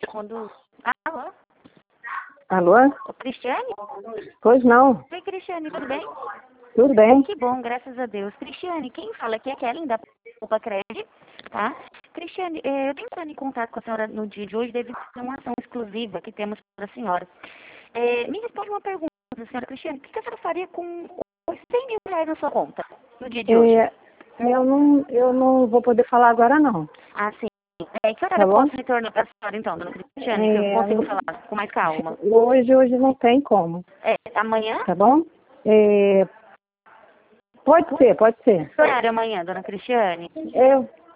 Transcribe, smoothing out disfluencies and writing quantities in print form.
quando... Alô? Alô? Ô, Cristiane? Pois não. Oi, Cristiane, tudo bem? Tudo bem? Que bom, graças a Deus. Cristiane, quem fala aqui é a Kelly da Poupa Cred, tá? Cristiane, eu tenho entrado em contato com a senhora no dia de hoje devido a uma ação exclusiva que temos para a senhora. Me responde uma pergunta, senhora Cristiane. O que a senhora faria com os 100 mil reais na sua conta no dia de hoje? Eu não vou poder falar agora, não. Ah, sim. Que horário Tá eu bom? posso retornar para a senhora, então, dona Cristiane, que eu consigo falar com mais calma? Hoje não tem como. Amanhã? Tá bom? Pode ser. Que horário amanhã, dona Cristiane?